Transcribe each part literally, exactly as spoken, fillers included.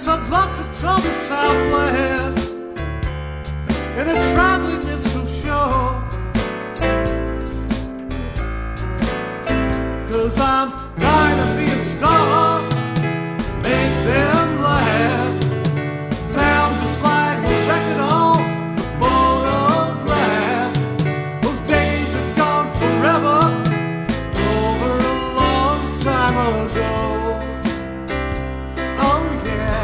Yes, I'd love to tell the Southland in a traveling minstrel show, 'cause I'm dying to be a star, make them laugh, sound just like a record on the phonograph. Those days are gone forever, over a long time ago. Oh yeah.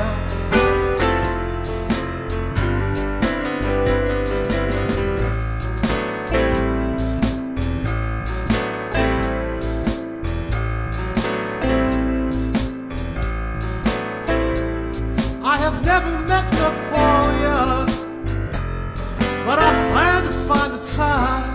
I have never met Napoleon, but I plan to find the time.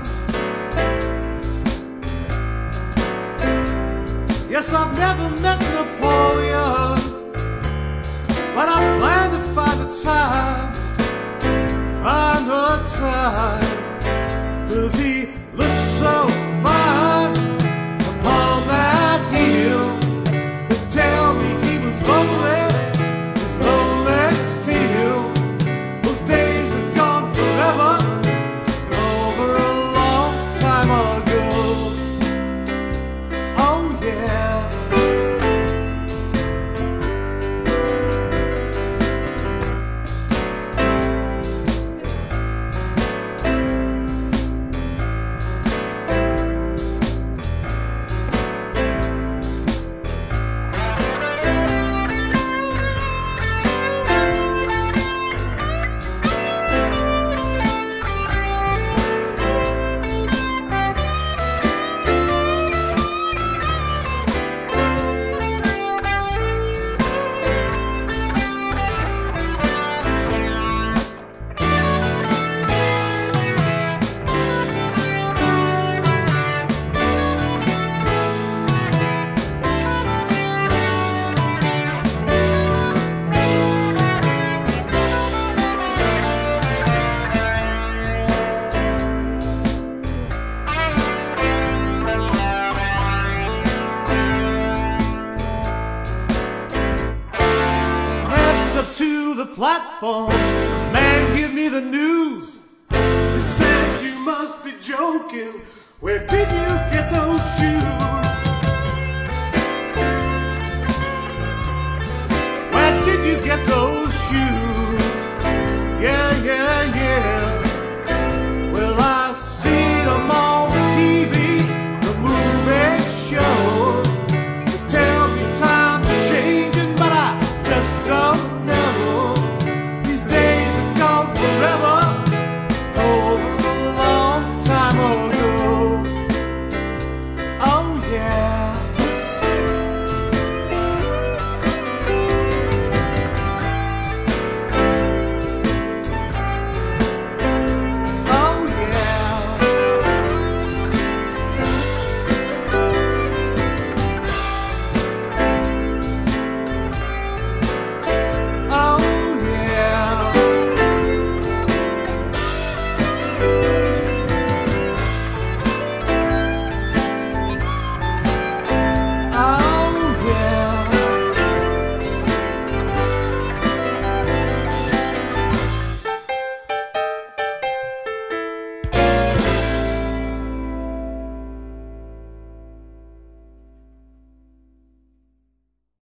Yes, I've never met Napoleon, but I plan to find the time, find the time, 'cause he looks so fine upon that hill. They tell me he was lonely, to the platform, man, give me the news. He said, you must be joking. Where did you get those shoes?